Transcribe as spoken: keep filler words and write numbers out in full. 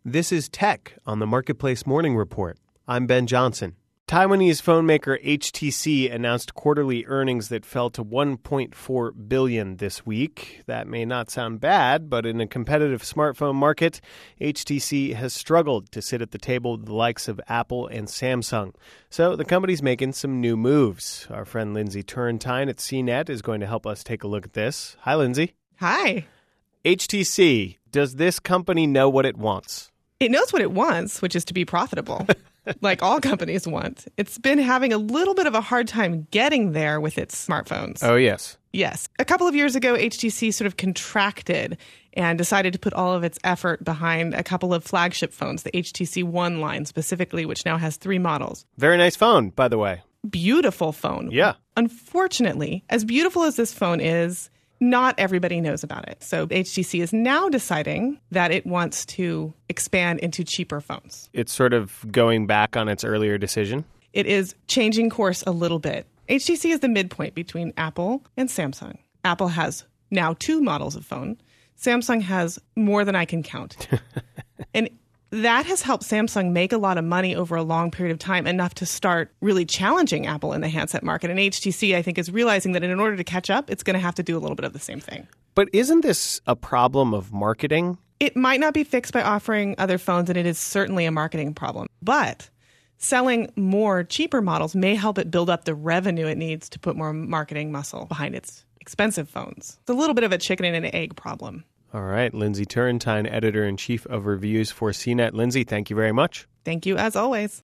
This is Tech on the Marketplace Morning Report. I'm Ben Johnson. Taiwanese phone maker H T C announced quarterly earnings that fell to one point four billion dollars this week. That may not sound bad, but in a competitive smartphone market, H T C has struggled to sit at the table with the likes of Apple and Samsung. So the company's making some new moves. Our friend Lindsay Turrentine at C net is going to help us take a look at this. Hi, Lindsay. Hi. H T C, does this company know what it wants? It knows what it wants, which is to be profitable. Like all companies want. It's been having a little bit of a hard time getting there with its smartphones. Oh, yes. Yes. A couple of years ago, H T C sort of contracted and decided to put all of its effort behind a couple of flagship phones, the H T C One line specifically, which now has three models. Very nice phone, by the way. Beautiful phone. Yeah. Unfortunately, as beautiful as this phone is, not everybody knows about it. So H T C is now deciding that it wants to expand into cheaper phones. It's sort of going back on its earlier decision. It is changing course a little bit. H T C is the midpoint between Apple and Samsung. Apple has now two models of phone. Samsung has more than I can count. And that has helped Samsung make a lot of money over a long period of time, enough to start really challenging Apple in the handset market. And H T C, I think, is realizing that in order to catch up, it's going to have to do a little bit of the same thing. But isn't this a problem of marketing? It might not be fixed by offering other phones, and it is certainly a marketing problem. But selling more cheaper models may help it build up the revenue it needs to put more marketing muscle behind its expensive phones. It's a little bit of a chicken and an egg problem. All right. Lindsay Turrentine, Editor-in-Chief of Reviews for C net. Lindsay, thank you very much. Thank you, as always.